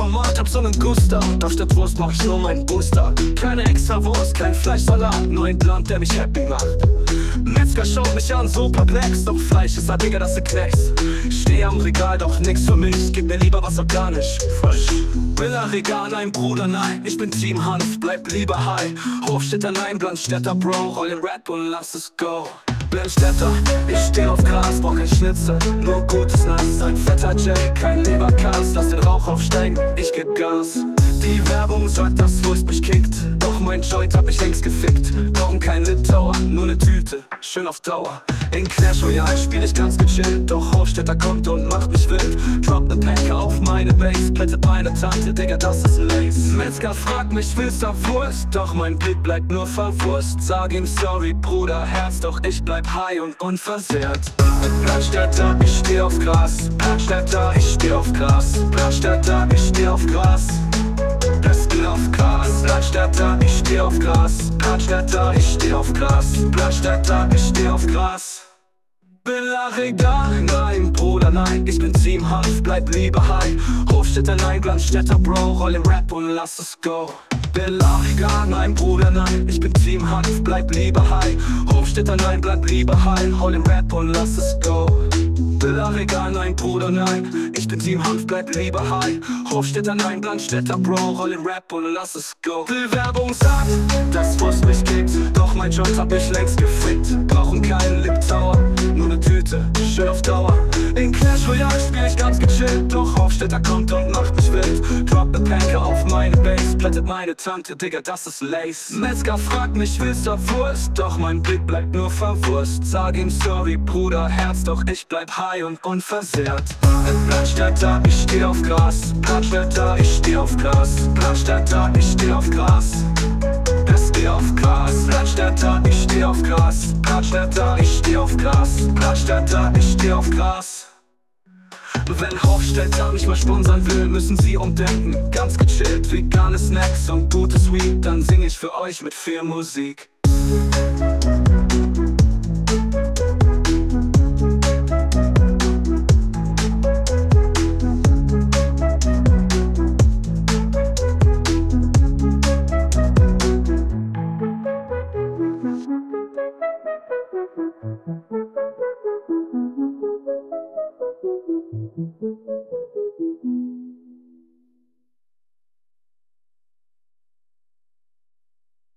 Format, hab so nen Guster. Doch statt Wurst brauch ich nur meinen Booster. Keine extra Wurst, kein Fleischsalat, nur ein Blunt, der mich happy macht. Metzger schaut mich an, so perplex. Doch Fleisch ist halt, Digga, dass du knackst. Steh am Regal, doch nix für mich. Gib mir lieber was organisch, frisch. Villa Regal, nein, Bruder, nein. Ich bin Team Hanf, bleib lieber high. Hofstädter, nein, Brandstätter, Bro. Roll den Red Bull, lass es go. Brandstätter, ich steh auf Gras, brauch kein Schnitzel, nur gutes Nass. Ein fetter Jack, kein Leberkas. Lass den Rauch aufsteigen, ich geb Gas. Die Werbung sagt, dass Wurst mich kickt. Doch mein Joint hab ich längst gefickt. Brauchen kein Litauer, nur ne Tüte, schön auf Dauer. In Clash Royale spiel ich ganz gechillt. Doch Hofstädter kommt und macht mich wild. Drop ne Packer auf meine Base, plättet meine Tante, Digga, das ist Lace. Metzger fragt mich, willst du Wurst? Doch mein Blick bleibt nur verwurst. Sag ihm sorry, Bruder, Herz, doch ich bleib high und unversehrt. Brandstätter, ich steh auf Gras. Brandstätter, ich steh auf Gras. Brandstätter, ich steh auf Gras. Besten auf Gras, Brandstätter, ich steh auf Gras. Brandstätter, ich steh auf Gras. Brandstätter, ich steh auf Gras. Villa Regal, nein, Bruder, nein. Ich bin Team Hanf, bleib lieber high. Hofstädter, nein, Brandstätter, Bro. Roll den Rap und lass es go. Villa Regal, nein, Bruder, nein. Ich bin Team Hanf, bleib lieber high. Hofstädter, nein, bleib lieber high. Hol den Rap und lass es go. Villa Regal, nein, Bruder, nein. Ich bin Team Hanf, bleib lieber high. Hofstädter, nein, Brandstätter, Bro. Roll den Rap und lass es go. Die Werbung sagt, dass Wurst mich kickt. Doch mein Joint hab ich längst gefickt. Brauchen keinen Liptauer, nur ne Tüte, schön auf Dauer. In Clash Royale spiel ich ganz gechillt. Doch Hofstädter kommt und macht mich wild. Drop ne Packer auf meine Base, plättet meine Tante, Digga, das ist Lace. Metzger fragt mich, willst du Wurst? Doch mein Blick bleibt nur verwurst. Sag ihm sorry, Bruder, Herz, doch ich bleib high und unversehrt. Brandstätter, ich steh auf Gras. Brandstätter, ich steh auf Gras. Brandstätter, ich steh auf Gras. Steh auf Gras, Brandstätter, ich steh auf Gras. Brandstätter, ich steh auf Gras. Brandstätter, ich steh auf Gras. Wenn Hofstädter mich mal sponsern will, müssen sie umdenken. Ganz gechillt, vegane Snacks und gutes Weed. Dann sing ich für euch mit viel Musik.